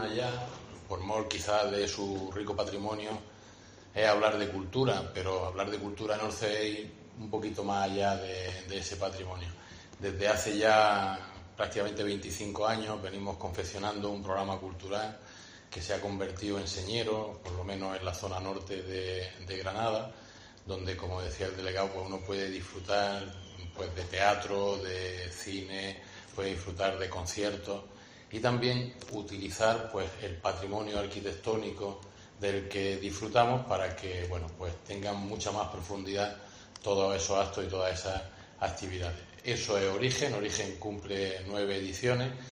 allá, por mor quizás de su rico patrimonio, es hablar de cultura, pero hablar de cultura en Orce es ir un poquito más allá de ese patrimonio. Desde hace ya prácticamente 25 años venimos confeccionando un programa cultural que se ha convertido en señero, por lo menos en la zona norte de Granada, donde, como decía el delegado, pues uno puede disfrutar pues de teatro, de cine, puede disfrutar de conciertos y también utilizar pues el patrimonio arquitectónico del que disfrutamos para que pues tengan mucha más profundidad todos esos actos y todas esas actividades. Eso es Origen. Origen cumple 9 ediciones.